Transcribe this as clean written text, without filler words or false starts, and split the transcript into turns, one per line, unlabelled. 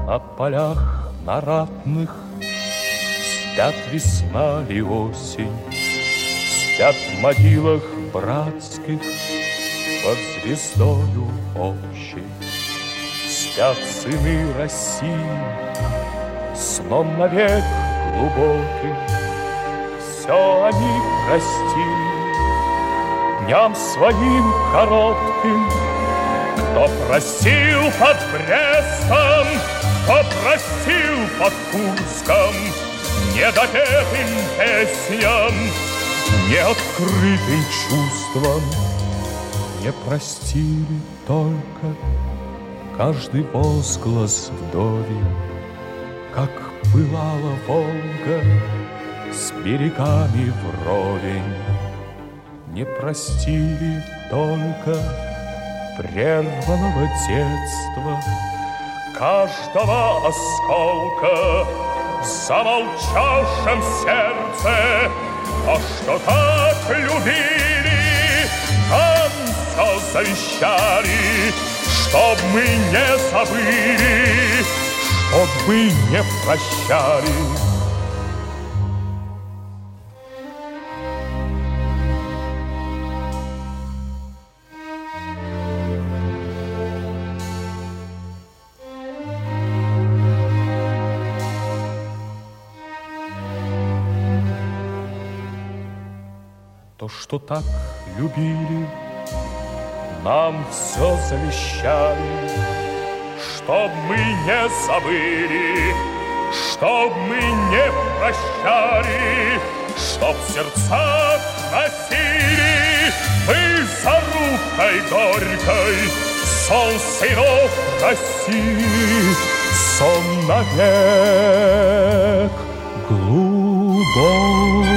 На полях, на ратных спят весна и осень, спят в могилах братских под звездою общей. Спят сыны России сном навек глубоким. Все они простили дням своим коротким. Кто простил под Брестом, кто простил под Курском, недопетым песням, неоткрытым чувствам. Не простили только каждый возглас вдове, как пылала Волга с берегами вровень. Не простили только прерванного детства, каждого осколка в замолчавшем сердце. А что так любили, нам все завещали, чтоб мы не забыли, чтоб мы не прощали. То, что так любили, нам все завещали, чтоб мы не забыли, чтоб мы не прощали, чтоб в сердцах носили мы зарубкой горькой сон сынов России, сон навек глубокий.